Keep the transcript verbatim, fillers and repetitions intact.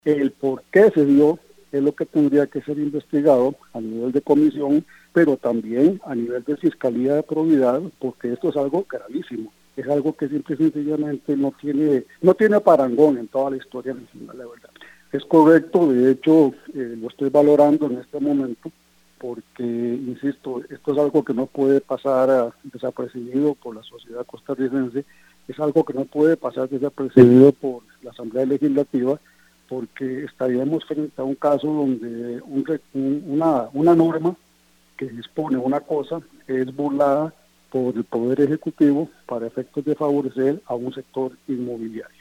El por qué se dio es lo que tendría que ser investigado a nivel de comisión, pero también a nivel de Fiscalía de Probidad, porque esto es algo gravísimo. Es algo que simple y sencillamente no tiene, no tiene parangón en toda la historia nacional, la verdad. Es correcto, de hecho, eh, lo estoy valorando en este momento, porque, insisto, esto es algo que no puede pasar uh, desapercibido por la sociedad costarricense, es algo que no puede pasar desapercibido por la Asamblea Legislativa, porque estaríamos frente a un caso donde un, un, una, una norma que dispone una cosa es burlada por el Poder Ejecutivo para efectos de favorecer a un sector inmobiliario.